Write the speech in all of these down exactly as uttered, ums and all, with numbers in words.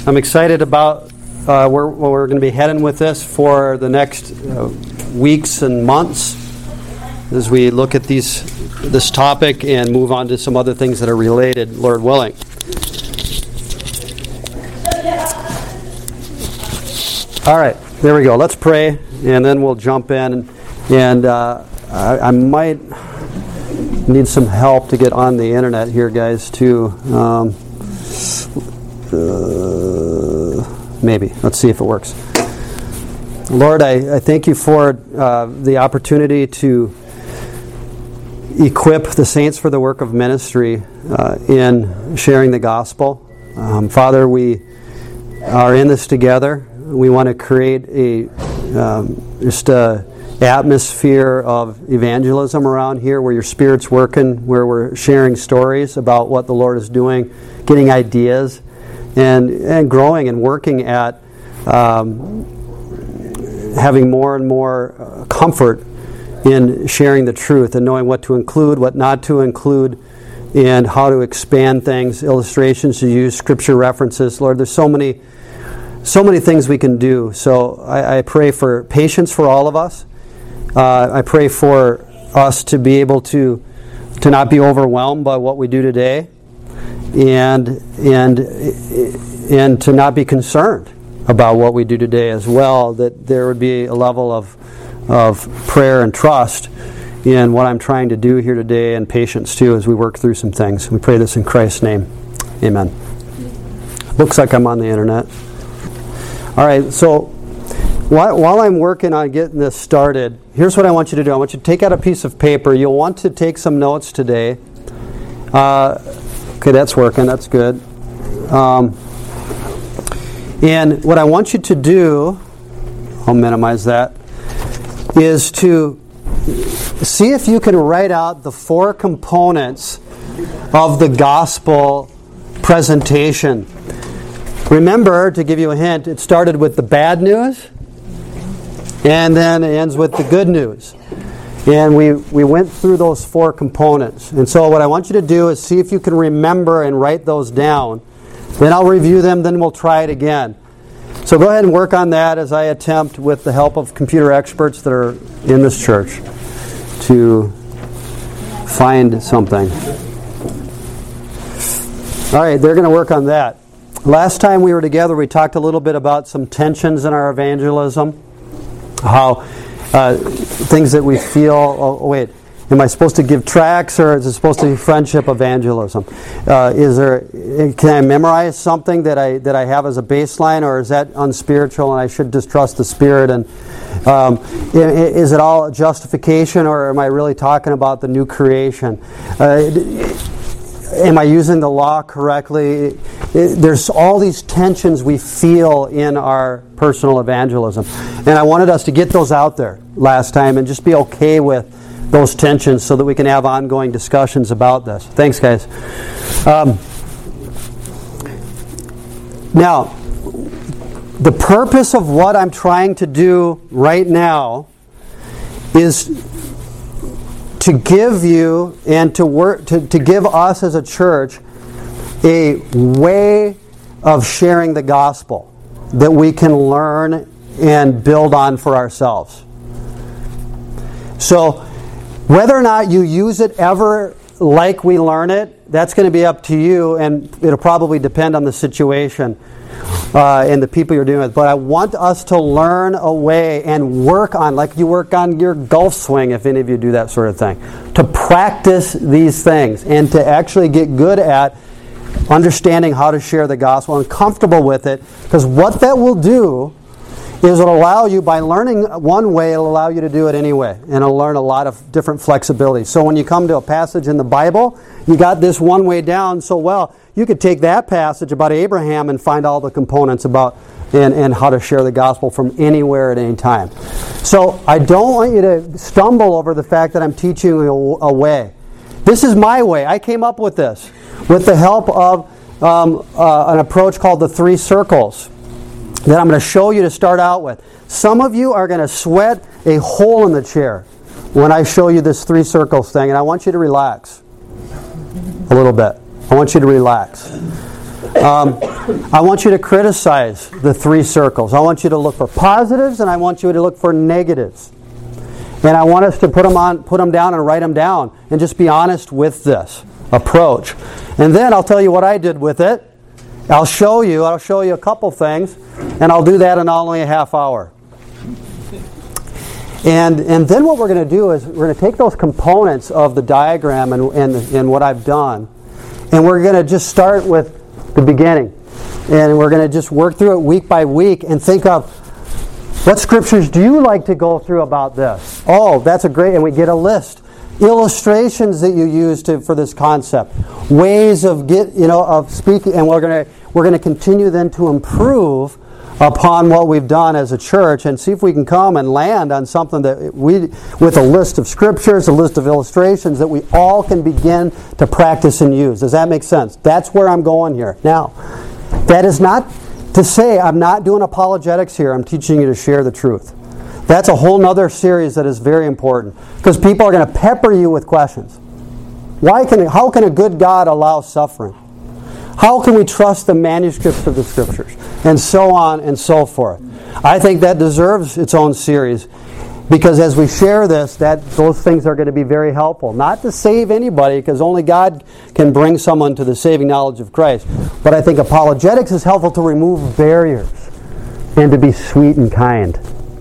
I'm excited about uh, where, where we're going to be heading with this for the next uh, weeks and months as we look at these this topic and move on to some other things that are related, Lord willing. All right, there we go. Let's pray, and then we'll jump in. And uh, I, I might need some help to get on the internet here, guys, too. Um, uh, maybe. Let's see if it works. Lord, I, I thank you for uh, the opportunity to equip the saints for the work of ministry uh, in sharing the gospel. Um, Father, we are in this together. We want to create a um, just a atmosphere of evangelism around here where your Spirit's working, where we're sharing stories about what the Lord is doing, getting ideas, and and growing and working at um, having more and more uh, comfort in sharing the truth and knowing what to include, what not to include, and how to expand things, illustrations to use, scripture references. Lord, there's so many So many things we can do. So I, I pray for patience for all of us. Uh, I pray for us to be able to to not be overwhelmed by what we do today, and and and to not be concerned about what we do today as well. That there would be a level of of prayer and trust in what I'm trying to do here today, and patience too as we work through some things. We pray this in Christ's name. Amen. Looks like I'm on the internet. All right, so while, while I'm working on getting this started, here's what I want you to do. I want you to take out a piece of paper. You'll want to take some notes today. Uh, okay, that's working. That's good. Um, and what I want you to do, I'll minimize that, is to see if you can write out the four components of the gospel presentation. Remember, to give you a hint, it started with the bad news, and then it ends with the good news. And we, we went through those four components. And so what I want you to do is see if you can remember and write those down. Then I'll review them, then we'll try it again. So go ahead and work on that as I attempt, with the help of computer experts that are in this church, to find something. All right, they're going to work on that. Last time we were together, we talked a little bit about some tensions in our evangelism. How uh, things that we feel, oh wait, am I supposed to give tracts, or is it supposed to be friendship evangelism? Uh, is there, can I memorize something that I that I have as a baseline, or is that unspiritual and I should just trust the Spirit? And um, is it all justification, or am I really talking about the new creation? Uh, Am I using the law correctly? There's all these tensions we feel in our personal evangelism. And I wanted us to get those out there last time and just be okay with those tensions so that we can have ongoing discussions about this. Thanks, guys. Um, now, the purpose of what I'm trying to do right now is to give you and to work to, to give us as a church a way of sharing the gospel that we can learn and build on for ourselves. So whether or not you use it ever like we learn it, that's going to be up to you, and it'll probably depend on the situation uh, and the people you're dealing with. But I want us to learn a way and work on, like you work on your golf swing, if any of you do that sort of thing, to practice these things and to actually get good at understanding how to share the gospel and comfortable with it. Because what that will do is it'll allow you, by learning one way, it'll allow you to do it anyway. And it'll learn a lot of different flexibility. So when you come to a passage in the Bible, you got this one way down so well, you could take that passage about Abraham and find all the components about and, and how to share the gospel from anywhere at any time. So I don't want you to stumble over the fact that I'm teaching you a, a way. This is my way. I came up with this with the help of um, uh, an approach called the three circles that I'm going to show you to start out with. Some of you are going to sweat a hole in the chair when I show you this three circles thing, and I want you to relax a little bit. I want you to relax. Um, I want you to criticize the three circles. I want you to look for positives, and I want you to look for negatives. And I want us to put them on, put them down and write them down, and just be honest with this approach. And then I'll tell you what I did with it. I'll show you. I'll show you a couple things, and I'll do that in only a half hour. And and then what we're going to do is we're going to take those components of the diagram and and, and what I've done, and we're going to just start with the beginning. And we're going to just work through it week by week and think of, what scriptures do you like to go through about this? Oh, that's a great, and we get a list. Illustrations that you use to for this concept. Ways of get you know of speaking, and we're going to we're going to continue then to improve upon what we've done as a church and see if we can come and land on something that we, with a list of scriptures, a list of illustrations that we all can begin to practice and use. Does that make sense? That's where I'm going here. Now, that is not to say I'm not doing apologetics here. I'm teaching you to share the truth. That's a whole other series that is very important because people are going to pepper you with questions. Why can? How can a good God allow suffering? How can we trust the manuscripts of the Scriptures? And so on and so forth. I think that deserves its own series because as we share this, that those things are going to be very helpful. Not to save anybody, because only God can bring someone to the saving knowledge of Christ. But I think apologetics is helpful to remove barriers and to be sweet and kind.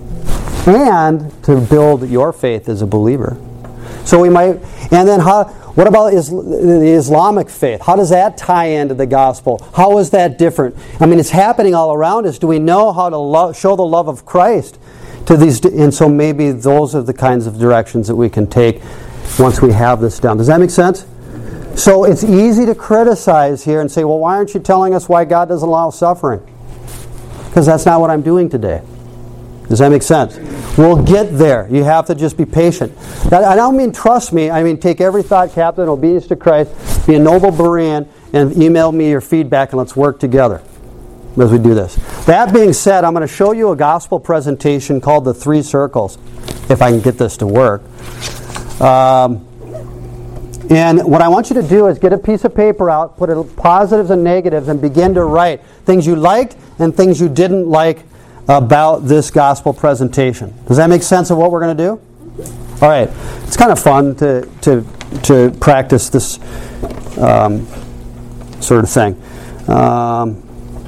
And to build your faith as a believer. So we might, and then how, what about is, the Islamic faith? How does that tie into the gospel? How is that different? I mean, it's happening all around us. Do we know how to love, show the love of Christ to these? And so maybe those are the kinds of directions that we can take once we have this down. Does that make sense? So it's easy to criticize here and say, well, why aren't you telling us why God doesn't allow suffering? Because that's not what I'm doing today. Does that make sense? We'll get there. You have to just be patient. I don't mean trust me. I mean take every thought captive in obedience to Christ, be a noble Berean, and email me your feedback and let's work together as we do this. That being said, I'm going to show you a gospel presentation called The Three Circles, if I can get this to work. Um, and what I want you to do is get a piece of paper out, put positives and negatives, and begin to write things you liked and things you didn't like about this gospel presentation. Does that make sense of what we're going to do? All right. It's kind of fun to to to practice this um, sort of thing. Um,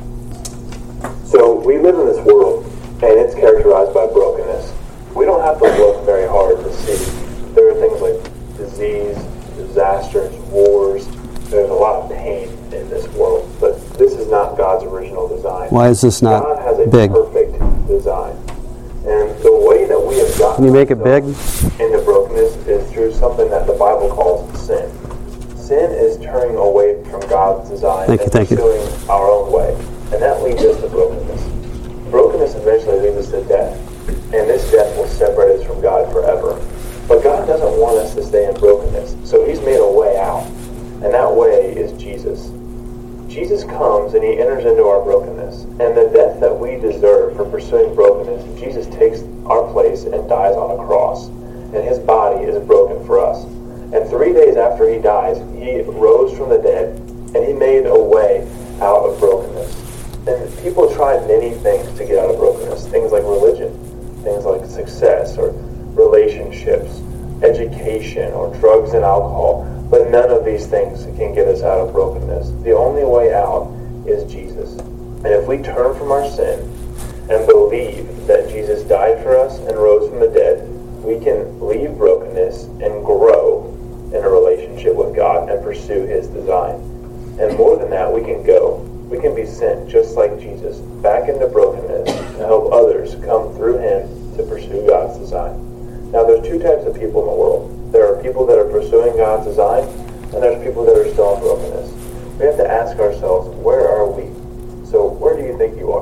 so we live in this world, and it's characterized by brokenness. We don't have to look very hard to see. There are things like disease, disasters, wars. There's a lot of pain in this world, but this is not God's original design. Why is this not God has a big? Perfect design. And the way that we have gotten Can you make it big? into brokenness is through something that the Bible calls sin. Sin is turning away from God's design thank and you, thank pursuing you. our own way. And that leads us to brokenness. Brokenness eventually leads us to death. And this death will separate us from God forever. But God doesn't want us to stay in brokenness. So He's made a way out. And that way is Jesus. Jesus comes and He enters into our brokenness. And the death that we deserve for pursuing brokenness, Jesus takes our place and dies on a cross. And His body is broken for us. And three days after He dies, He rose from the dead and He made a way out of brokenness. And people try many things to get out of brokenness. Things like religion, things like success or relationships, education or drugs and alcohol. But none of these things can get us out of brokenness. The only way out is Jesus. And if we turn from our sin and believe that Jesus died for us and rose from the dead, we can leave brokenness and grow in a relationship with God and pursue His design. And more than that, we can go. We can be sent, just like Jesus, back into brokenness to help others come through Him to pursue God's design. Now, there's two types of people in the world. There are people that are pursuing God's design, and there's people that are still in brokenness. We have to ask ourselves, where are we? So, where do you think you are?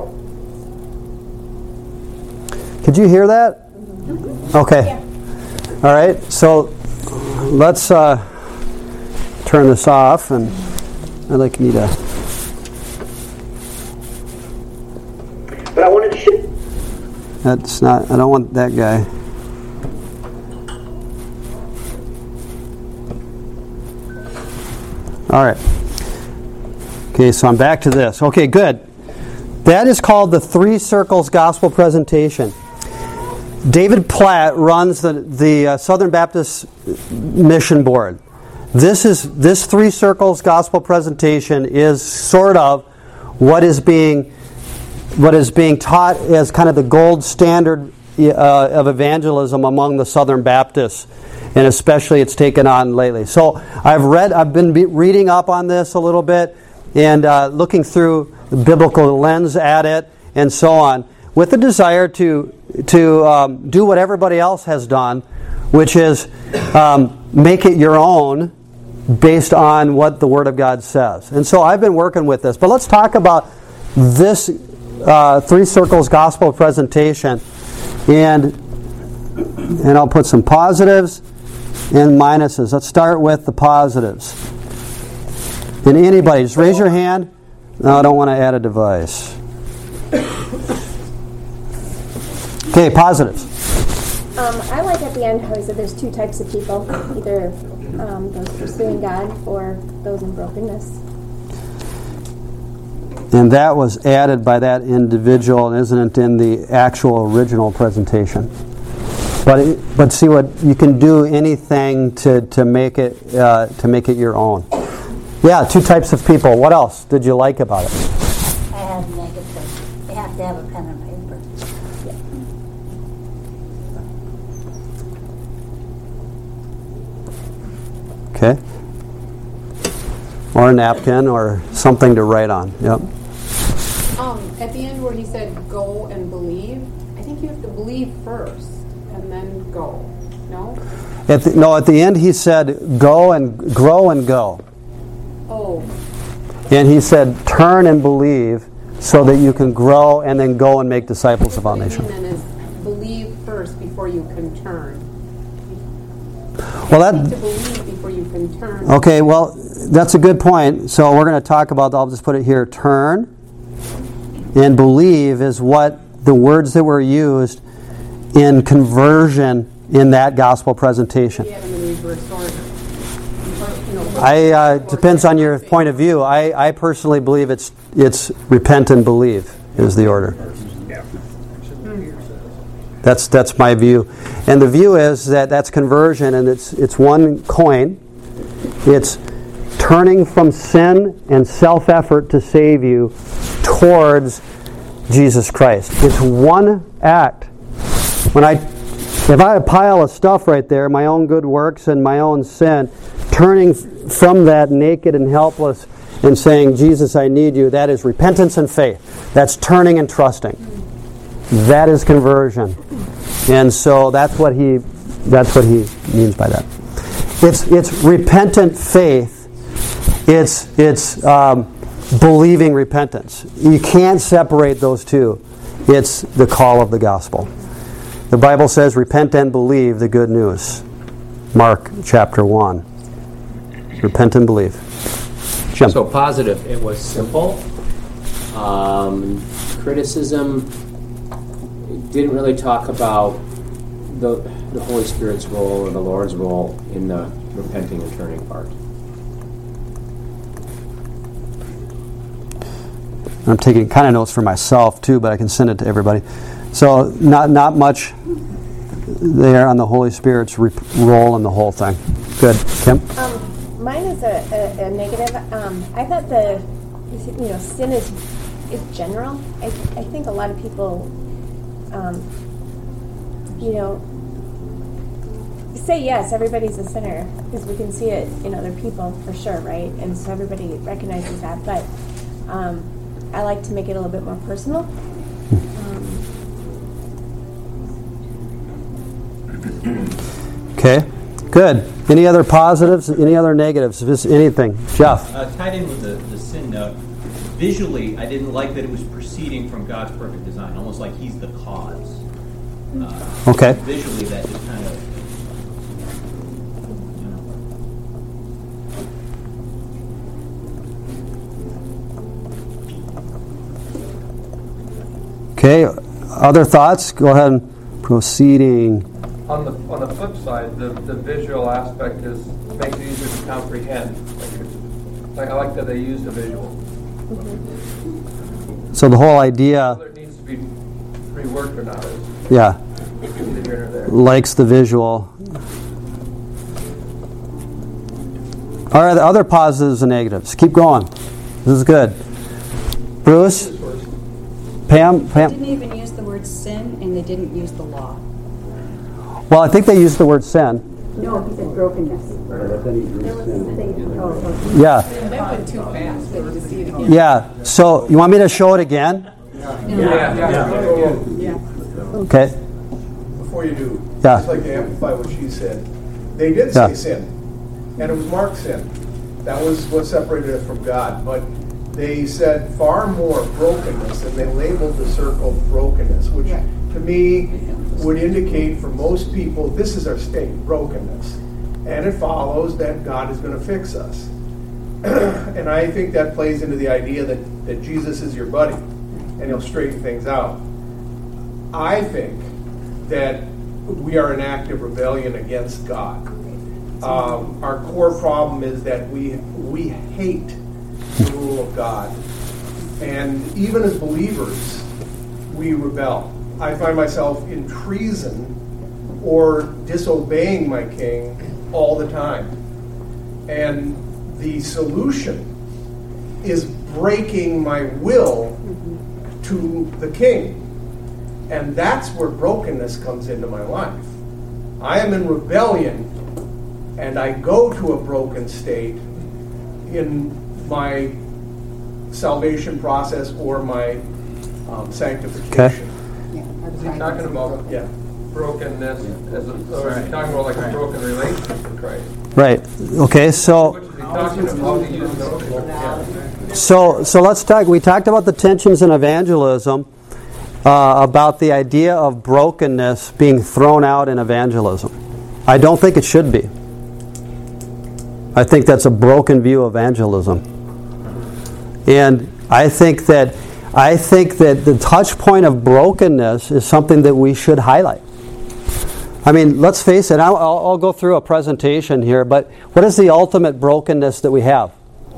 Could you hear that? Okay. Yeah. All right. So let's uh, turn this off, and I'd like you to. But I wanted to show. That's not. I don't want that guy. All right. Okay, so I'm back to this. Okay, good. That is called the Three Circles Gospel Presentation. David Platt runs the, the uh, Southern Baptist Mission Board. This is this Three Circles Gospel Presentation is sort of what is being what is being taught as kind of the gold standard uh, of evangelism among the Southern Baptists, and especially it's taken on lately. So I've read, I've been be reading up on this a little bit and uh, looking through the biblical lens at it and so on, with the desire to to um, do what everybody else has done, which is um, make it your own based on what the Word of God says. And so I've been working with this. But let's talk about this uh, Three Circles Gospel Presentation. And, and I'll put some positives and minuses. Let's start with the positives. And anybody, just raise your hand. No, I don't want to add a device. Okay, positives. Um, I like at the end how he said there's two types of people, either um, those pursuing God or those in brokenness. And that was added by that individual, isn't it, in the actual original presentation. But it, but see what you can do anything to to make it uh, to make it your own. Yeah, two types of people. What else did you like about it? I have negative. You have to have a pen and paper. Okay. Or a napkin or something to write on. Yep. Um, at the end where he said go and believe, I think you have to believe first and then go. No? At the, no, at the end he said go and grow and go. Oh. And he said turn and believe so that you can grow and then go and make disciples of all nations. Then is believe first before you can turn. Well, that, you need to believe before you can turn. Okay, well, that's a good point. So we're going to talk about, I'll just put it here, turn and believe is what the words that were used in conversion in that gospel presentation. I uh, depends on your point of view. I, I personally believe it's it's repent and believe is the order. That's that's my view, and the view is that that's conversion, and it's it's one coin. It's turning from sin and self-effort to save you towards Jesus Christ. It's one act. When I, if I have a pile of stuff right there, my own good works and my own sin, turning from that naked and helpless and saying, Jesus, I need you, that is repentance and faith. That's turning and trusting. That is conversion. And so that's what he that's what he means by that. It's it's repentant faith. It's it's um, believing repentance. You can't separate those two. It's the call of the gospel. The Bible says, repent and believe the good news. Mark chapter one. Repent and believe. Jim. So positive, it was simple. Um, criticism didn't really talk about the, the Holy Spirit's role or the Lord's role in the repenting and turning part. I'm taking kind of notes for myself too, but I can send it to everybody. So not not much there on the Holy Spirit's re- role in the whole thing. Good, Kim. Um, mine is a, a, a negative. Um, I thought the you know sin is is general. I I think a lot of people, um, you know, say yes. Everybody's a sinner because we can see it in other people for sure, right? And so everybody recognizes that, but. Um, I like to make it a little bit more personal. Um, okay, good. Any other positives? Any other negatives? Just anything? Jeff? Uh, tied in with the, the sin note, visually, I didn't like that it was proceeding from God's perfect design, almost like He's the cause. Uh, okay. Visually, that just kind of... Okay, other thoughts? Go ahead and proceeding. On the on the flip side, the, the visual aspect is makes it easier to comprehend. Like, it's, like I like that they use the visual. So the whole idea, Whether it needs to be reworked or not is yeah, neither here nor there. likes the visual. All right, the other positives and negatives. Keep going. This is good. Bruce? Pam? They Pam? didn't even use the word sin, and they didn't use the law. Well, I think they used the word sin. No, he said brokenness. Yeah. That went too fast. I need to see it again. Yeah. So, you want me to show it again? Yeah, yeah. Yeah. Okay. Before you do, Yeah. I'd just like to amplify what she said. They did Yeah. say sin, and it was marked sin. That was what separated it from God. But they said far more brokenness, and they labeled the circle brokenness, which Right. to me would indicate for most people this is our state, brokenness. And it follows that God is going to fix us. And I think that plays into the idea that, that Jesus is your buddy, and he'll straighten things out. I think that we are in active rebellion against God. Um, our core problem is that we we hate the rule of God. And even as believers, we rebel. I find myself in treason or disobeying my king all the time. And the solution is breaking my will to the king. And that's where brokenness comes into my life. I am in rebellion, and I go to a broken state in my salvation process or my um, sanctification. Is he talking about Yeah. brokenness as a, or is he talking about like a broken relationship with Christ? Right. Okay, so... Which is he talking about? He used broken. Yeah. So, so let's talk. We talked about the tensions in evangelism, uh, about the idea of brokenness being thrown out in evangelism. I don't think it should be. I think that's a broken view of evangelism, and I think that I think that the touch point of brokenness is something that we should highlight. I mean, let's face it. I'll, I'll, I'll go through a presentation here, but what is the ultimate brokenness that we have?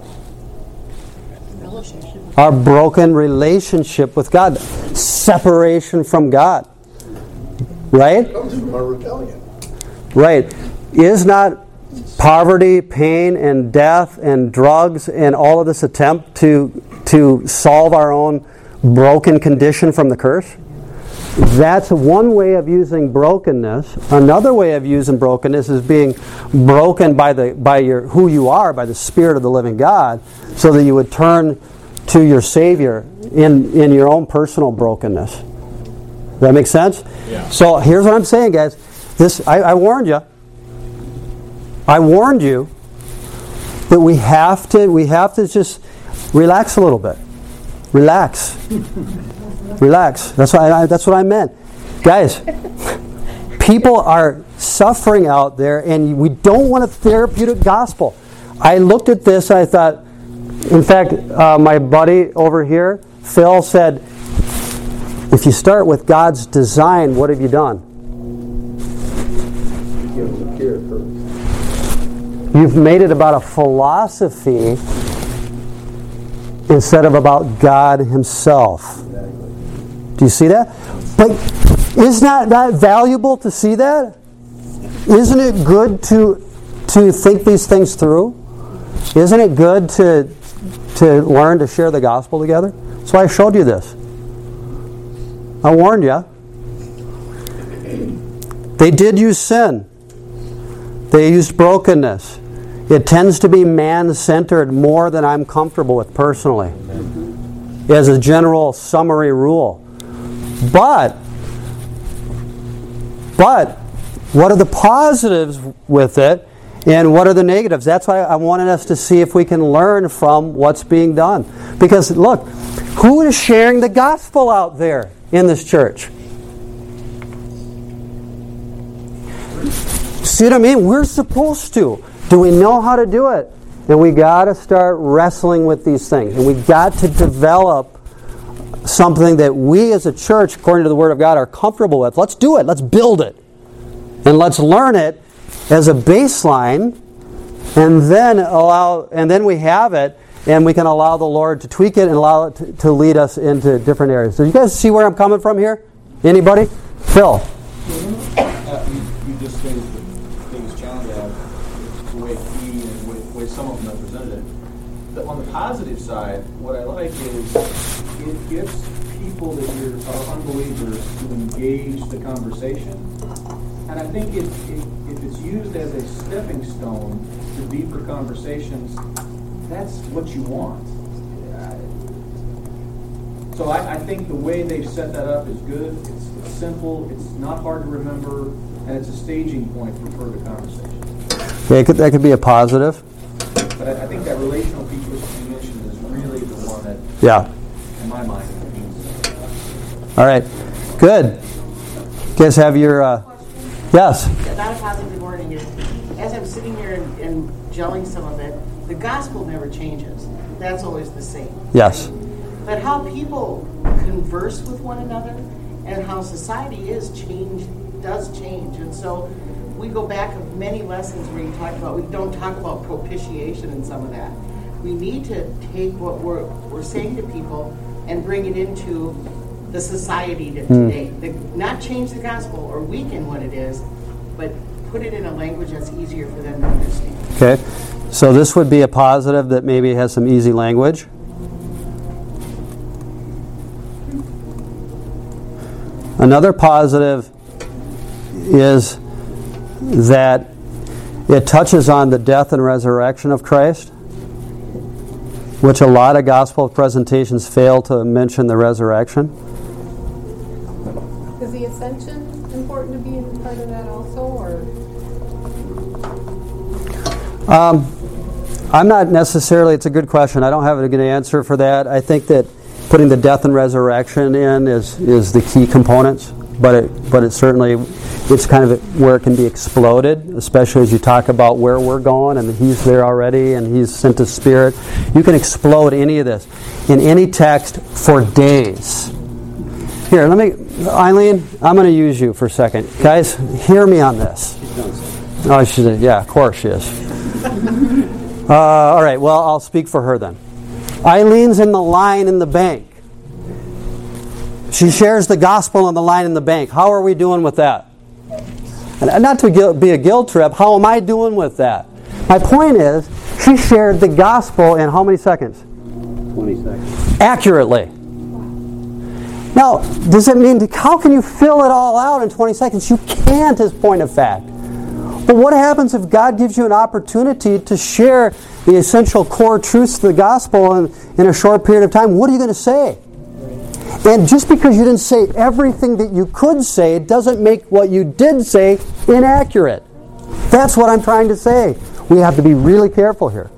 Our broken relationship with God. Separation from God. Right? It comes from our rebellion. Right. Is not poverty, pain, and death, and drugs, and all of this attempt to, to solve our own broken condition from the curse? That's one way of using brokenness. Another way of using brokenness is being broken by the by your who you are, by the Spirit of the living God, so that you would turn to your Savior in, in your own personal brokenness. Does that make sense? Yeah. So here's what I'm saying, guys. This I, I warned you. I warned you that we have to we have to just relax a little bit. Relax. Relax. That's what I, that's what I meant. Guys, people are suffering out there, and we don't want a therapeutic gospel. I looked at this, I thought, in fact, uh, my buddy over here, Phil, said, if you start with God's design, what have you done? You've made it about a philosophy instead of about God Himself. Do you see that? But isn't that, that valuable to see that? Isn't it good to to think these things through? Isn't it good to to learn to share the gospel together? That's why I showed you this. I warned you. They did use sin. They used brokenness. It tends to be man-centered more than I'm comfortable with personally, as a general summary rule. But, but, what are the positives with it, and what are the negatives? That's why I wanted us to see if we can learn from what's being done. Because, look, who is sharing the gospel out there in this church? See what I mean? We're supposed to. Do we know how to do it? And we got to start wrestling with these things. And we got to develop something that we as a church, according to the Word of God, are comfortable with. Let's do it. Let's build it. And let's learn it as a baseline, and then allow and then we have it, and we can allow the Lord to tweak it and allow it to, to lead us into different areas. So you guys see where I'm coming from here? Anybody? Phil? Uh, you, you just stated the biggest challenge I have, the way he and the way, the way some of them have presented it. But on the positive side, what I like is it gives people that you're, are unbelievers to engage the conversation. And I think it, it, if it's used as a stepping stone to deeper conversations, that's what you want. So I, I think the way they've set that up is good. It's, it's simple, it's not hard to remember, and it's a staging point for further conversation. Yeah, it could, that could be a positive. But I, I think that relational piece which you mentioned is really the one that, yeah, in my mind, means. All right, good. You guys have your, uh, yes? Not a positive wording. As I'm sitting here and, and gelling some of it, the gospel never changes. That's always the same. Yes. But how people converse with one another and how society is change does change. And so we go back of many lessons where you talk about, we don't talk about propitiation and some of that. We need to take what we're, we're saying to people and bring it into the society to today. Mm. The, not change the gospel or weaken what it is, but put it in a language that's easier for them to understand. Okay. So this would be a positive that maybe has some easy language. Another positive is that it touches on the death and resurrection of Christ, which a lot of gospel presentations fail to mention the resurrection. Is the ascension important to be part of that also, or? Um, I'm not necessarily, it's a good question. I don't have a good answer for that. I think that putting the death and resurrection in is, is the key components, but it, but it certainly, it's kind of where it can be exploded, especially as you talk about where we're going and He's there already and He's sent His Spirit. You can explode any of this in any text for days. Here, let me, Eileen, I'm going to use you for a second. Guys, hear me on this. Oh, she said, yeah, of course she is. Uh, all right, well, I'll speak for her then. Eileen's in the line in the bank. She shares the gospel on the line in the bank. How are we doing with that? And not to be a guilt trip, how am I doing with that? My point is, she shared the gospel in how many seconds? twenty seconds. Accurately. Now, does it mean, how can you fill it all out in twenty seconds? You can't, as point of fact. But what happens if God gives you an opportunity to share the essential core truths of the gospel in, in a short period of time? What are you going to say? And just because you didn't say everything that you could say, it doesn't make what you did say inaccurate. That's what I'm trying to say. We have to be really careful here.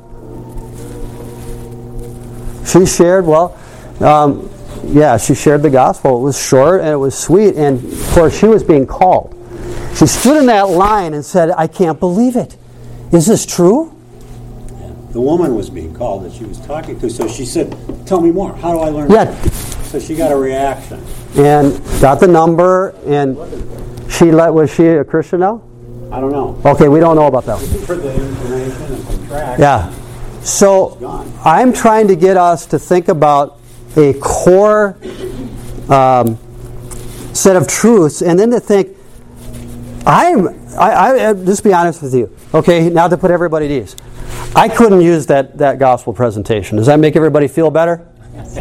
She shared, well, um, yeah, she shared the gospel. It was short and it was sweet, and of course she was being called. She stood in that line and said, I can't believe it. Is this true? Yeah. The woman was being called that she was talking to, so she said, tell me more. How do I learn yeah. that? So she got a reaction. And got the number, and she let, was she a Christian now? I don't know. Okay, we don't know about that. For the information and some tracks. Yeah. So I'm trying to get us to think about a core um, set of truths, and then to think, I'm, I, I, just be honest with you. Okay, now to put everybody at ease. I couldn't use that, that gospel presentation. Does that make everybody feel better? Yes.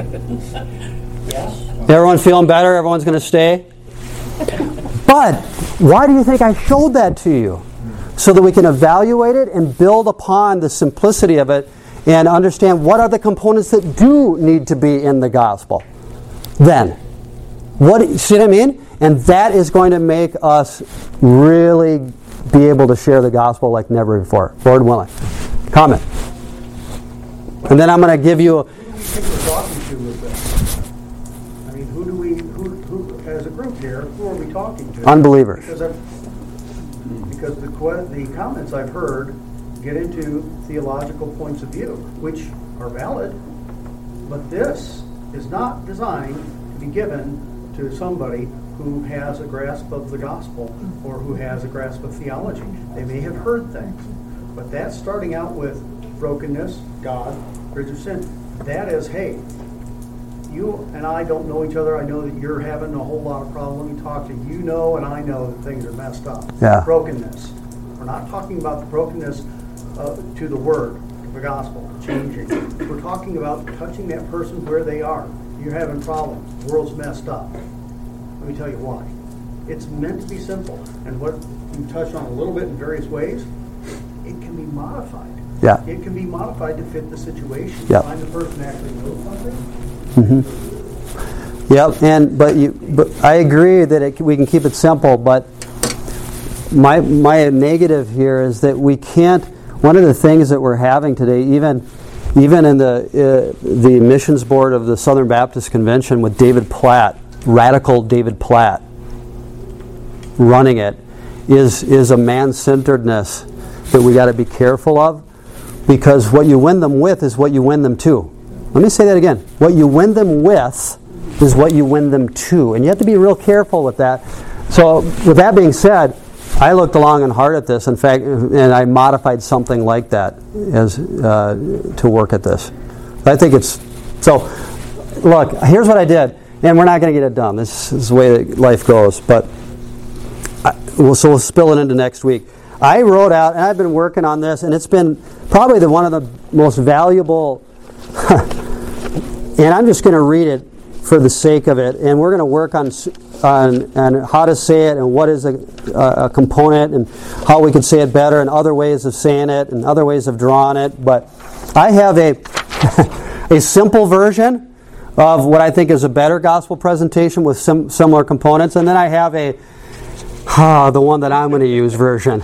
Everyone feeling better? Everyone's going to stay? But why do you think I showed that to you? So that we can evaluate it and build upon the simplicity of it and understand what are the components that do need to be in the gospel. Then, what, see what I mean? And that is going to make us really be able to share the gospel like never before. Lord willing. Comment. And then I'm going to give you a... We're talking to with this. I mean, who do we, who, who, as a group here, who are we talking to? Unbelievers. Because, I've, because the, the comments I've heard get into theological points of view, which are valid, but this is not designed to be given to somebody who has a grasp of the gospel or who has a grasp of theology. They may have heard things, but that's starting out with brokenness, God, bridge of sin. That is, hey, you and I don't know each other. I know that you're having a whole lot of problems. Let me talk to you. You know and I know that things are messed up. Yeah. Brokenness. We're not talking about the brokenness uh, to the word, to the gospel, changing. We're talking about touching that person where they are. You're having problems. The world's messed up. Let me tell you why. It's meant to be simple. And what you touched on a little bit in various ways, it can be modified. Yeah. It can be modified to fit the situation. Yep. Find the person who actually knows something. Mm-hmm. Yep. And but you, but I agree that it, we can keep it simple. But my my negative here is that we can't. One of the things that we're having today, even even in the uh, the missions board of the Southern Baptist Convention with David Platt, radical David Platt, running it, is is a man-centeredness that we got to be careful of, because what you win them with is what you win them to. Let me say that again. What you win them with is what you win them to, and you have to be real careful with that. So, with that being said, I looked long and hard at this. In fact, and I modified something like that as uh, to work at this. I think it's so. Look, here's what I did, and we're not going to get it done. This is the way that life goes, but. I, well, so we'll spill it into next week. I wrote out, and I've been working on this, and it's been probably the one of the most valuable, and I'm just going to read it for the sake of it, and we're going to work on, on, on how to say it, and what is a, a component, and how we could say it better, and other ways of saying it, and other ways of drawing it. But I have a, a simple version of what I think is a better gospel presentation with sim- similar components, and then I have a Ah, the one that I'm going to use version.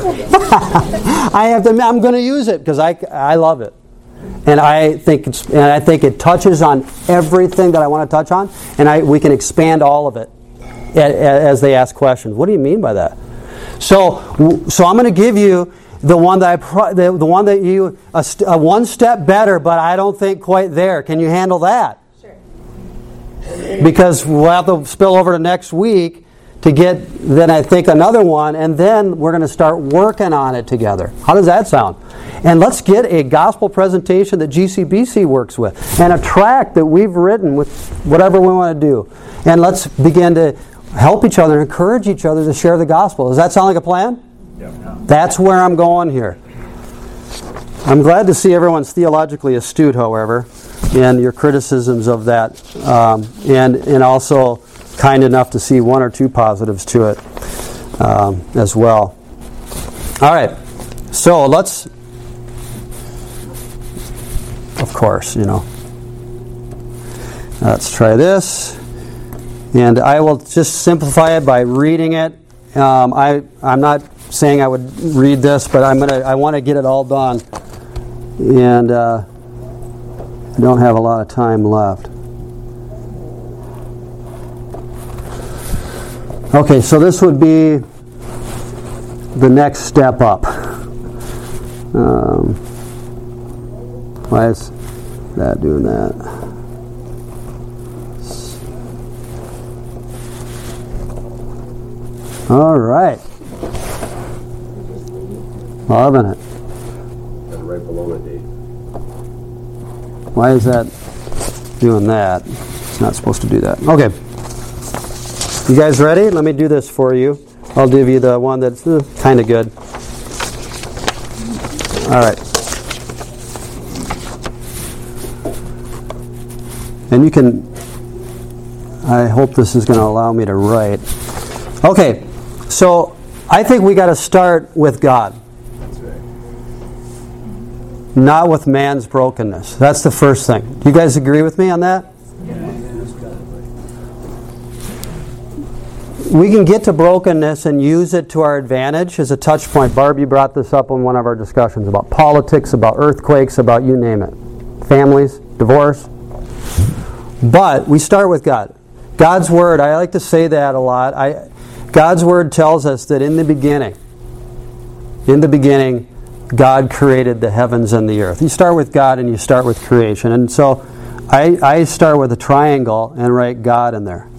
I have to. I'm going to use it because I, I love it, and I think it's and I think it touches on everything that I want to touch on, and I we can expand all of it as they ask questions. What do you mean by that? So so I'm going to give you the one that I pro, the, the one that you a, a one step better, but I don't think quite there. Can you handle that? Sure. Because we'll have to spill over to next week to get, then I think, another one, and then we're going to start working on it together. How does that sound? And let's get a gospel presentation that G C B C works with, and a tract that we've written with whatever we want to do. And let's begin to help each other, encourage each other to share the gospel. Does that sound like a plan? Yeah. That's where I'm going here. I'm glad to see everyone's theologically astute, however, and your criticisms of that, um, and and also kind enough to see one or two positives to it um, as well. All right, so let's, of course, you know, let's try this, and I will just simplify it by reading it. Um, I I'm not saying I would read this, but I'm gonna I want to get it all done, and uh, I don't have a lot of time left. Okay, so this would be the next step up. Um, why is that doing that? All right. Loving it. And right below the date. Why is that doing that? It's not supposed to do that. Okay. You guys ready? Let me do this for you. I'll give you the one that's uh, kind of good. All right. And you can, I hope this is going to allow me to write. Okay, so I think we got to start with God. Not with man's brokenness. That's the first thing. Do you guys agree with me on that? We can get to brokenness and use it to our advantage as a touch point. Barbie brought this up in one of our discussions about politics, about earthquakes, about you name it. Families, divorce. But we start with God. God's Word, I like to say that a lot. I, God's Word tells us that in the beginning, in the beginning, God created the heavens and the earth. You start with God and you start with creation. And so I, I start with a triangle and write God in there.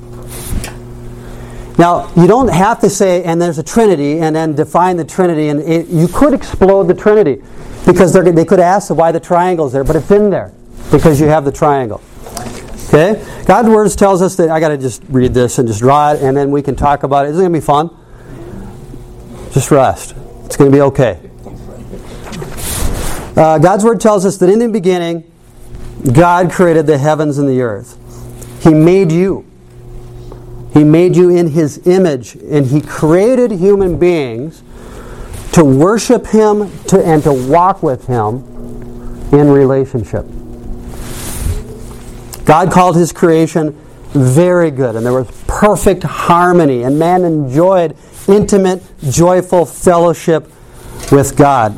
Now, you don't have to say, and there's a Trinity, and then define the Trinity, and it, you could explode the Trinity. because they're, they could ask why the triangle's there, but it's in there because you have the triangle. Okay? God's Word tells us that, I got to just read this and just draw it, and then we can talk about it. Isn't it going to be fun? Just rest. It's going to be okay. Uh, God's Word tells us that in the beginning, God created the heavens and the earth. He made you. He made you in His image, and He created human beings to worship Him to, and to walk with Him in relationship. God called His creation very good, and there was perfect harmony, and man enjoyed intimate, joyful fellowship with God.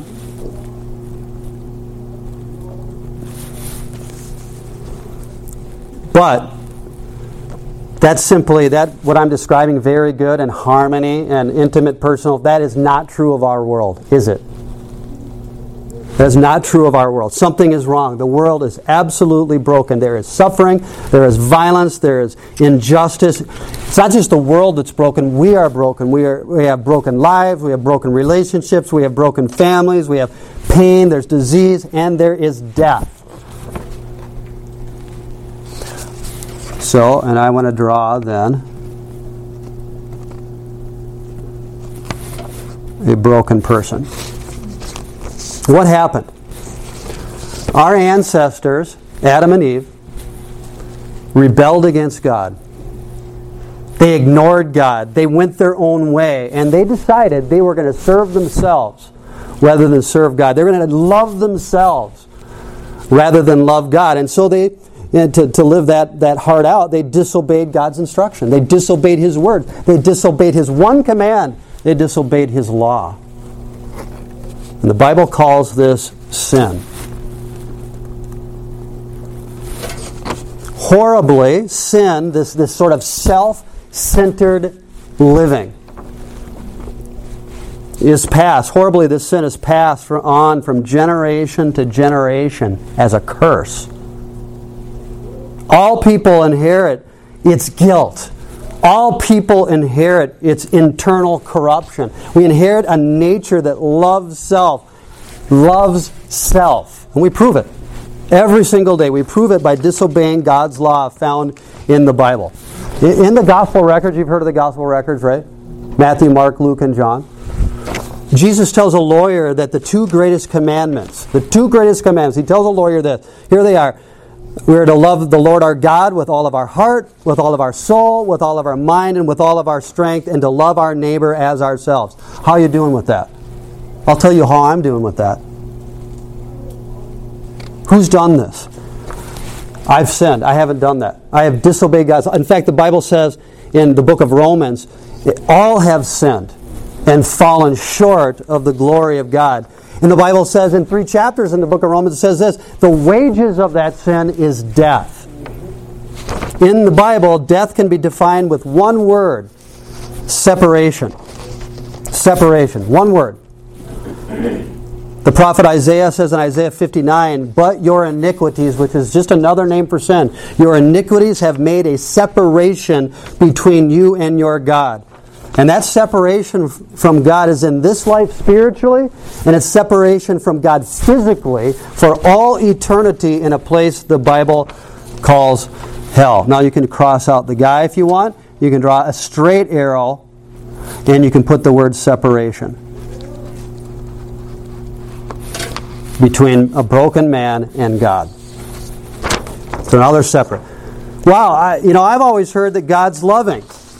But that's simply, that what I'm describing, very good and harmony and intimate, personal, that is not true of our world, is it? That is not true of our world. Something is wrong. The world is absolutely broken. There is suffering, there is violence, there is injustice. It's not just the world that's broken. We are broken. We are. We have broken lives, we have broken relationships, we have broken families, we have pain, there's disease, and there is death. So, and I want to draw then a broken person. What happened? Our ancestors, Adam and Eve, rebelled against God. They ignored God. They went their own way, and they decided they were going to serve themselves rather than serve God. They were going to love themselves rather than love God. And so they, and to, to live that, that heart out, they disobeyed God's instruction. They disobeyed His word. They disobeyed His one command. They disobeyed His law. And the Bible calls this sin. Horribly, sin, this, this sort of self-centered living, is passed. Horribly, this sin is passed on from generation to generation as a curse. All people inherit its guilt. All people inherit its internal corruption. We inherit a nature that loves self, loves self. And we prove it every single day. We prove it by disobeying God's law found in the Bible. In the gospel records, you've heard of the gospel records, right? Matthew, Mark, Luke, and John. Jesus tells a lawyer that the two greatest commandments, the two greatest commandments, he tells a lawyer this, here they are. We are to love the Lord our God with all of our heart, with all of our soul, with all of our mind, and with all of our strength, and to love our neighbor as ourselves. How are you doing with that? I'll tell you how I'm doing with that. Who's done this? I've sinned. I haven't done that. I have disobeyed God. In fact, the Bible says in the book of Romans, all have sinned and fallen short of the glory of God. And the Bible says in three chapters in the book of Romans, it says this, the wages of that sin is death. In the Bible, death can be defined with one word, separation. Separation, one word. The prophet Isaiah says in Isaiah fifty-nine, but your iniquities, which is just another name for sin, your iniquities have made a separation between you and your God. And that separation from God is in this life spiritually, and it's separation from God physically for all eternity in a place the Bible calls hell. Now you can cross out the guy if you want. You can draw a straight arrow, and you can put the word separation between a broken man and God. So now they're separate. Wow, I, you know, I've always heard that God's loving.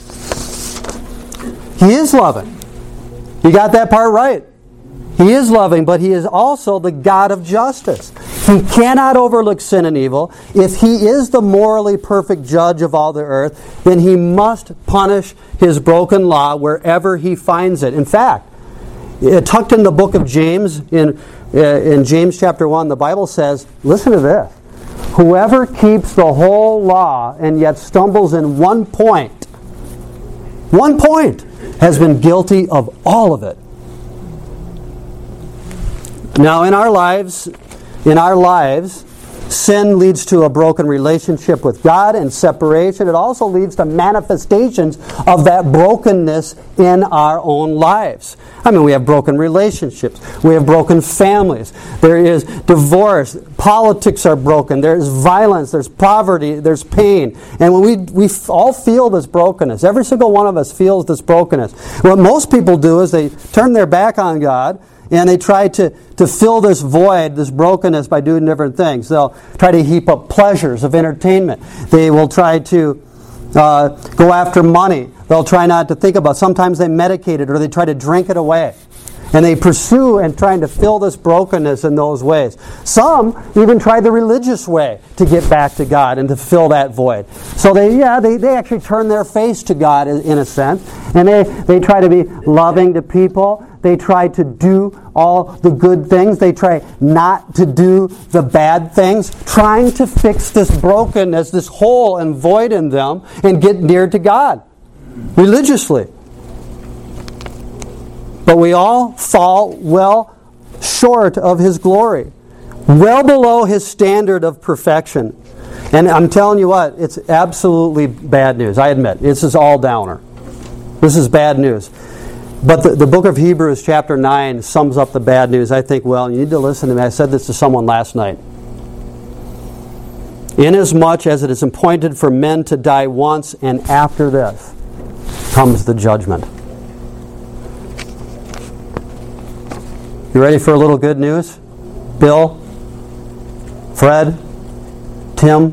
He is loving. You got that part right. He is loving, but He is also the God of justice. He cannot overlook sin and evil. If He is the morally perfect judge of all the earth, then He must punish His broken law wherever He finds it. In fact, tucked in the book of James, in, uh, in James chapter one, the Bible says, listen to this, whoever keeps the whole law and yet stumbles in one point, one point, has been guilty of all of it. Now in our lives, in our lives, Sin leads to a broken relationship with God and separation. It also leads to manifestations of that brokenness in our own lives. I mean, we have broken relationships. We have broken families. There is divorce. Politics are broken. There's violence. There's poverty. There's pain. And when we, we all feel this brokenness, every single one of us feels this brokenness. What most people do is they turn their back on God, and they try to, to fill this void, this brokenness, by doing different things. They'll try to heap up pleasures of entertainment. They will try to uh, go after money. They'll try not to think about it. Sometimes they medicate it or they try to drink it away. And they pursue and trying to fill this brokenness in those ways. Some even try the religious way to get back to God and to fill that void. So they, yeah, they, they actually turn their face to God in, in a sense. And they, they try to be loving to people. They try to do all the good things. They try not to do the bad things, trying to fix this brokenness, this hole and void in them, and get near to God religiously. But we all fall well short of His glory, well below His standard of perfection. And I'm telling you what, it's absolutely bad news. I admit, this is all downer. This is bad news. But the, the book of Hebrews chapter nine sums up the bad news. I think, well, you need to listen to me. I said this to someone last night. Inasmuch as it is appointed for men to die once, and after this comes the judgment. You ready for a little good news? Bill? Fred? Tim?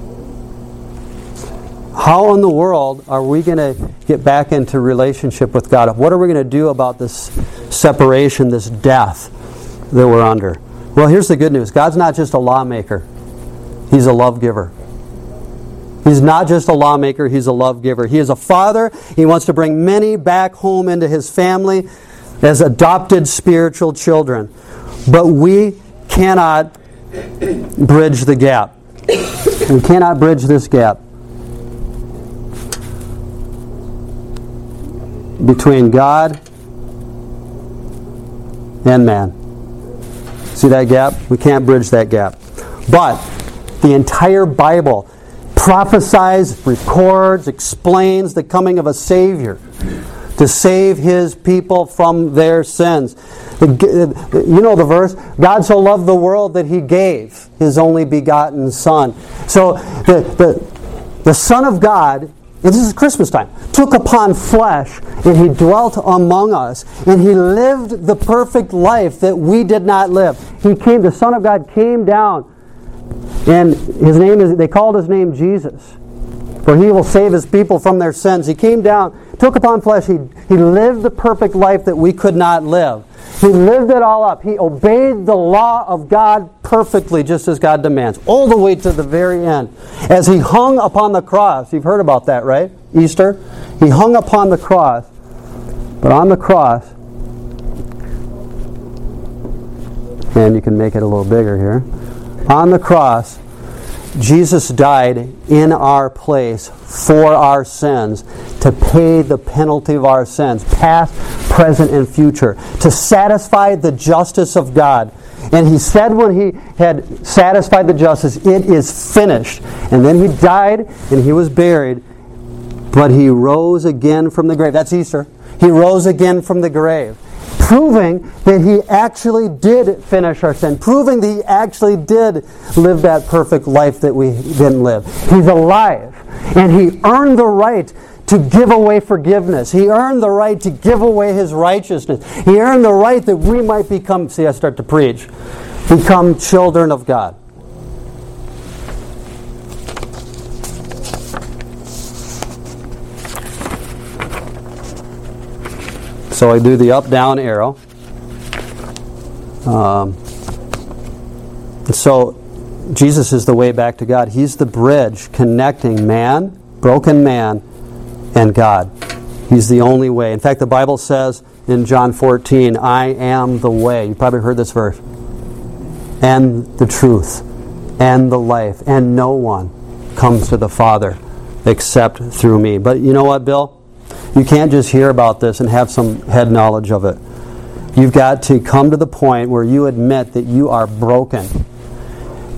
How in the world are we going to get back into relationship with God? What are we going to do about this separation, this death that we're under? Well, here's the good news. God's not just a lawmaker. He's a love giver. He's not just a lawmaker. He's a love giver. He is a father. He wants to bring many back home into His family as adopted spiritual children. But we cannot bridge the gap. We cannot bridge this gap between God and man. See that gap? We can't bridge that gap. But the entire Bible prophesies, records, explains the coming of a Savior to save His people from their sins. The, you know the verse, God so loved the world that He gave His only begotten Son. So the, the, the Son of God, and this is Christmas time, took upon flesh and He dwelt among us, and He lived the perfect life that we did not live. He came, the Son of God came down, and His name is, they called His name Jesus, for He will save His people from their sins. He came down, took upon flesh. He, he lived the perfect life that we could not live. He lived it all up. He obeyed the law of God perfectly, just as God demands, all the way to the very end. As He hung upon the cross, you've heard about that, right? Easter. He hung upon the cross. But on the cross, and you can make it a little bigger here. On the cross, Jesus died in our place for our sins, to pay the penalty of our sins, past, present, and future, to satisfy the justice of God. And He said when He had satisfied the justice, it is finished. And then He died and He was buried, but He rose again from the grave. That's Easter. He rose again from the grave, proving that He actually did finish our sin, proving that He actually did live that perfect life that we didn't live. He's alive, and He earned the right to give away forgiveness. He earned the right to give away His righteousness. He earned the right that we might become, see, I start to preach, become children of God. So I do the up-down arrow. Um, so Jesus is the way back to God. He's the bridge connecting man, broken man, and God. He's the only way. In fact, the Bible says in John fourteen, I am the way. You probably heard this verse. And the truth, and the life, and no one comes to the Father except through me. But you know what, Bill? You can't just hear about this and have some head knowledge of it. You've got to come to the point where you admit that you are broken,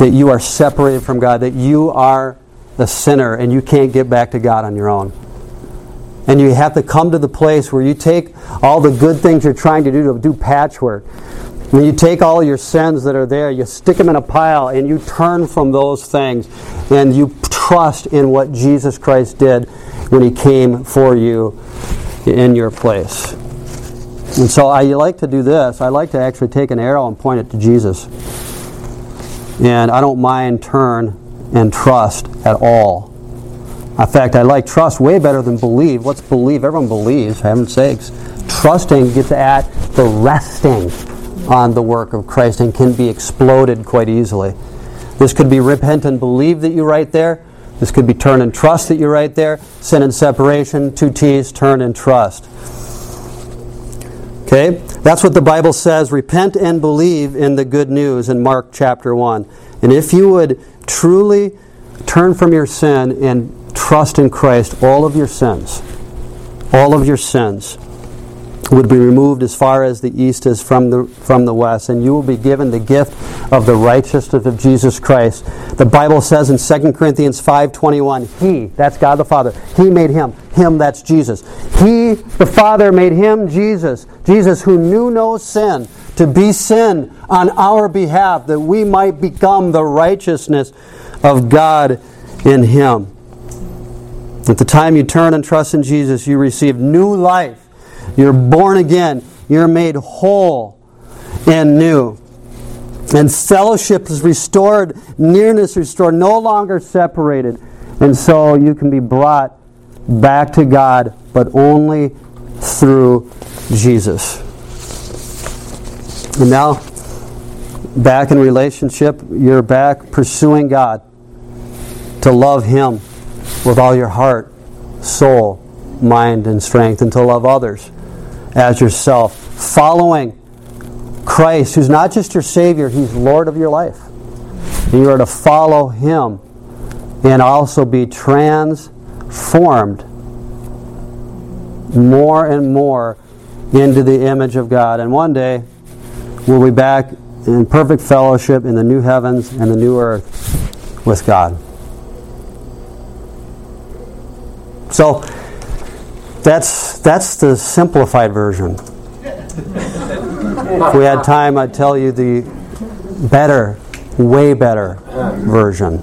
that you are separated from God, that you are the sinner and you can't get back to God on your own. And you have to come to the place where you take all the good things you're trying to do to do patchwork. When you take all your sins that are there, you stick them in a pile and you turn from those things and you trust in what Jesus Christ did when He came for you in your place. And so I like to do this. I like to actually take an arrow and point it to Jesus. And I don't mind turn and trust at all. In fact, I like trust way better than believe. What's believe? Everyone believes, for heaven's sakes. Trusting gets at the resting on the work of Christ and can be exploded quite easily. This could be repent and believe that you write there. This could be turn and trust that you write there. Sin and separation, two T's, turn and trust. Okay? That's what the Bible says. Repent and believe in the good news in Mark chapter one. And if you would truly turn from your sin and trust in Christ, all of your sins, all of your sins would be removed as far as the east is from the from the west, and you will be given the gift of the righteousness of Jesus Christ. The Bible says in Second Corinthians five twenty-one, He, that's God the Father, He made Him. Him, that's Jesus. He, the Father, made Him, Jesus. Jesus who knew no sin, to be sin on our behalf, that we might become the righteousness of God in Him. At the time you turn and trust in Jesus, you receive new life. You're born again. You're made whole and new. And fellowship is restored. Nearness restored. No longer separated. And so you can be brought back to God, but only through Jesus. And now, back in relationship, you're back pursuing God. To love Him with all your heart, soul, mind, and strength, and to love others as yourself. Following Christ, who's not just your Savior, He's Lord of your life. And you are to follow Him and also be transformed more and more into the image of God. And one day, we'll be back in perfect fellowship in the new heavens and the new earth with God. So, that's that's the simplified version. If we had time, I'd tell you the better, way better version.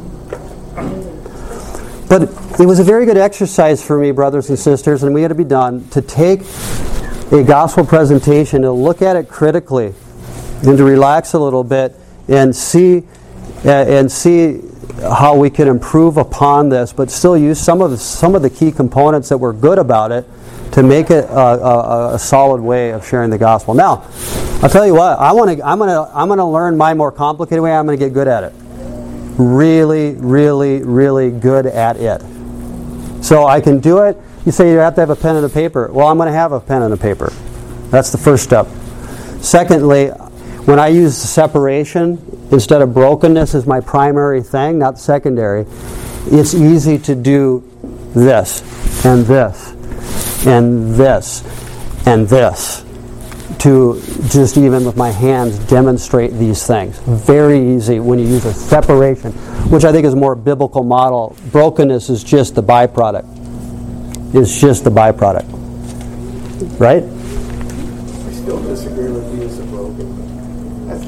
But it was a very good exercise for me, brothers and sisters, and we had to be done, to take a gospel presentation, to look at it critically, and to relax a little bit and see uh, and see how we can improve upon this, but still use some of the, some of the key components that were good about it to make it a, a, a solid way of sharing the gospel. Now, I'll tell you what, I want to. I'm gonna. I'm gonna learn my more complicated way. I'm gonna get good at it. Really, really, really good at it. So I can do it. You say you have to have a pen and a paper. Well, I'm going to have a pen and a paper. That's the first step. Secondly, when I use separation instead of brokenness as my primary thing, not secondary, it's easy to do this and this and this and this to just even with my hands demonstrate these things. Very easy when you use a separation, which I think is a more biblical model. Brokenness is just the byproduct. It's just the byproduct. Right? I still disagree with the use of broken. That's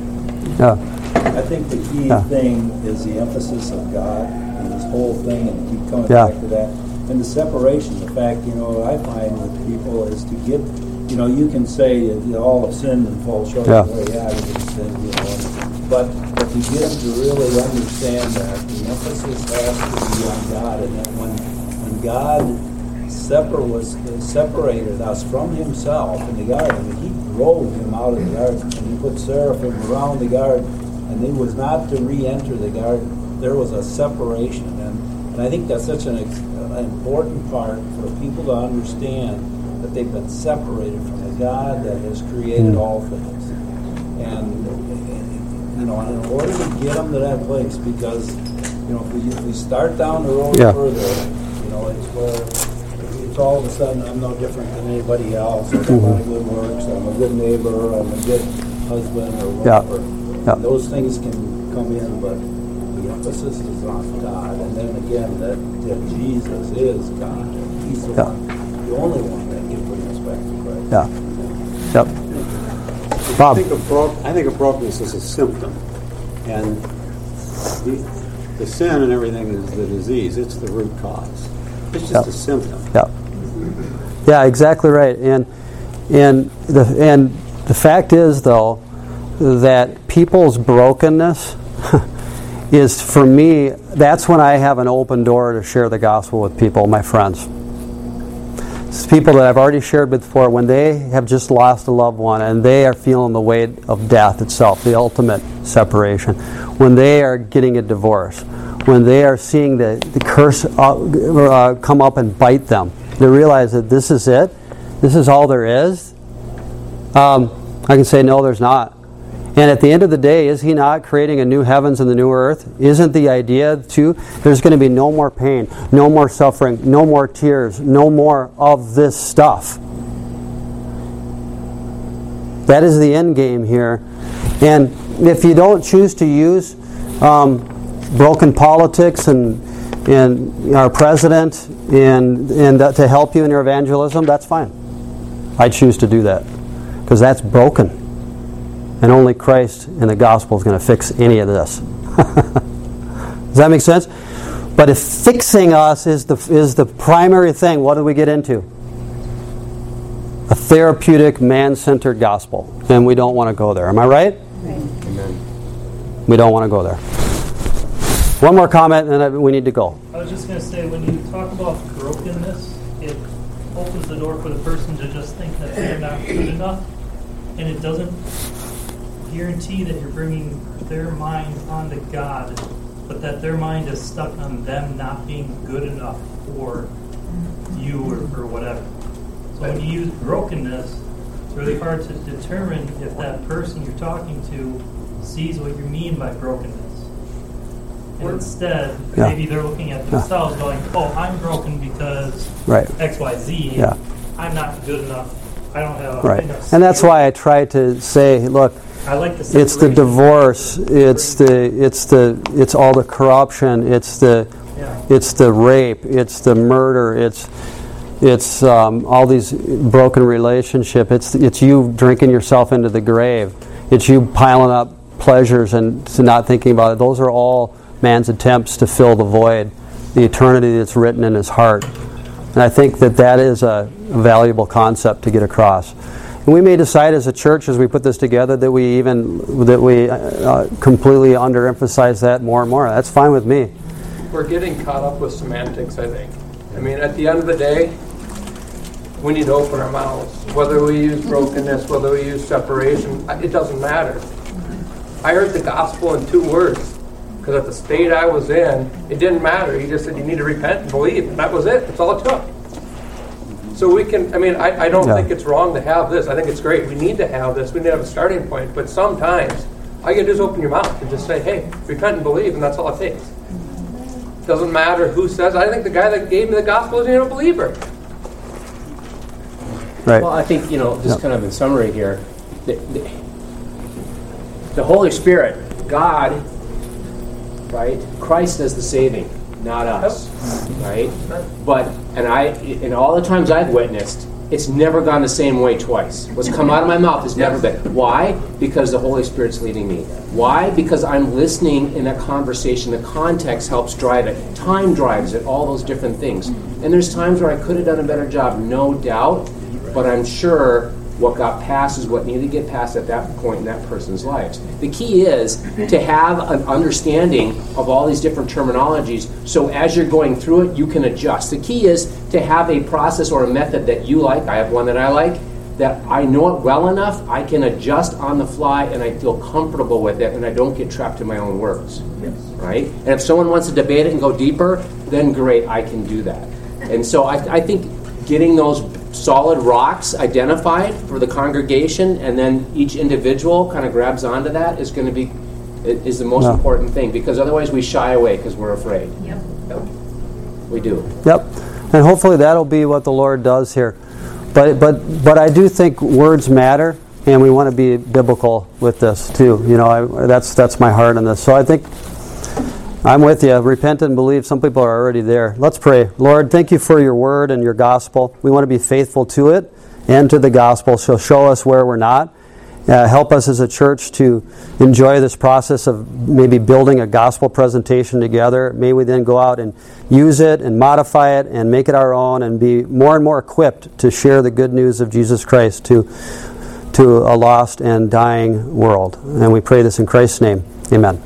yeah. I think the key yeah. thing is the emphasis of God and this whole thing, and keep coming yeah. back to that. And the separation, the fact, you know, I find with people is to get, you know, you can say that you know, all have sinned and fall short yeah. of the way out of sin, you know, but, but to get them to really understand that, the emphasis has to be on God, and that when, when God separ- was, uh, separated us from Himself in the garden, He drove Him out of the garden, and He put seraphim around the garden, and He was not to re-enter the garden. There was a separation, and, and I think that's such an, an important part for people to understand, that they've been separated from the God that has created all things. And, you know, in order to get them to that place, because, you know, if we, if we start down the road yeah. further, you know, it's where it's all of a sudden I'm no different than anybody else. I've got a lot of good works, I'm a good neighbor, I'm a good husband, or whatever. Yeah. Yeah. Those things can come in, but the emphasis is on God, and then again that, that Jesus is God. He's the, yeah. one, the only one that can bring us back to Christ. Yeah. Yep. Bob. I think, of bro- I think of brokenness as a symptom, and the, the sin and everything is the disease. It's the root cause. It's just yep. a symptom. Yeah. Yeah, exactly right. And and the and the fact is though that people's brokenness is, for me, that's when I have an open door to share the gospel with people, my friends. It's people that I've already shared with before, when they have just lost a loved one and they are feeling the weight of death itself, the ultimate separation, when they are getting a divorce, when they are seeing the, the curse uh, uh, come up and bite them, they realize that this is it, this is all there is. Um, I can say, no, there's not. And at the end of the day, is he not creating a new heavens and the new earth? Isn't the idea, too, there's going to be no more pain, no more suffering, no more tears, no more of this stuff? That is the end game here. And if you don't choose to use um, broken politics and and our president and and uh, to help you in your evangelism, that's fine. I choose to do that because that's broken. And only Christ and the gospel is going to fix any of this. Does that make sense? But if fixing us is the is the primary thing, what do we get into? A therapeutic, man-centered gospel. And we don't want to go there. Am I right? Right. Amen. We don't want to go there. One more comment, and then we need to go. I was just going to say, when you talk about brokenness, it opens the door for the person to just think that they're not good enough, and it doesn't guarantee that you're bringing their mind onto God, but that their mind is stuck on them not being good enough for you or, or whatever. So when you use brokenness, it's really hard to determine if that person you're talking to sees what you mean by brokenness. And instead, yeah. maybe they're looking at themselves yeah. going, oh, I'm broken because right. X, Y, Z. Yeah. I'm not good enough. I don't have right. enough. And that's why I try to say, look, I like the it's the divorce, it's the it's the it's all the corruption, it's the yeah. it's the rape, it's the murder, it's it's um, all these broken relationship. It's it's you drinking yourself into the grave. It's you piling up pleasures and not thinking about it. Those are all man's attempts to fill the void, the eternity that's written in his heart. And I think that that is a valuable concept to get across. And we may decide as a church, as we put this together, that we even that we uh, completely underemphasize that more and more. That's fine with me. We're getting caught up with semantics, I think. I mean, at the end of the day, we need to open our mouths. Whether we use brokenness, whether we use separation, it doesn't matter. I heard the gospel in two words. Because at the state I was in, it didn't matter. He just said, you need to repent and believe. And that was it. That's all it took. So we can, I mean, I, I don't yeah. think it's wrong to have this. I think it's great. We need to have this. We need to have a starting point. But sometimes, all you can do is open your mouth and just say, hey, repent and believe, and that's all it takes. It doesn't matter who says. I think the guy that gave me the gospel isn't even a believer. Right. Well, I think, you know, just yep. kind of in summary here, the, the, the Holy Spirit, God, right? Christ is the saving, not us, right? But, and I, in all the times I've witnessed, it's never gone the same way twice. What's come out of my mouth has never been. Why? Because the Holy Spirit's leading me. Why? Because I'm listening in that conversation. The context helps drive it. Time drives it, all those different things. And there's times where I could have done a better job, no doubt, but I'm sure what got passed is what needed to get passed at that point in that person's lives. The key is to have an understanding of all these different terminologies, so as you're going through it, you can adjust. The key is to have a process or a method that you like. I have one that I like, that I know it well enough, I can adjust on the fly, and I feel comfortable with it, and I don't get trapped in my own words. Yes. Right? And if someone wants to debate it and go deeper, then great, I can do that. And so I, I think getting those solid rocks identified for the congregation, and then each individual kind of grabs onto that is going to be is the most yeah. important thing, because otherwise we shy away because we're afraid. Yep. Yep. We do. Yep. And hopefully that'll be what the Lord does here. But but but I do think words matter, and we want to be biblical with this too. You know, I, that's that's my heart in this. So I think I'm with you. Repent and believe. Some people are already there. Let's pray. Lord, thank you for your word and your gospel. We want to be faithful to it and to the gospel. So show us where we're not. Uh, help us as a church to enjoy this process of maybe building a gospel presentation together. May we then go out and use it and modify it and make it our own and be more and more equipped to share the good news of Jesus Christ to, to a lost and dying world. And we pray this in Christ's name. Amen.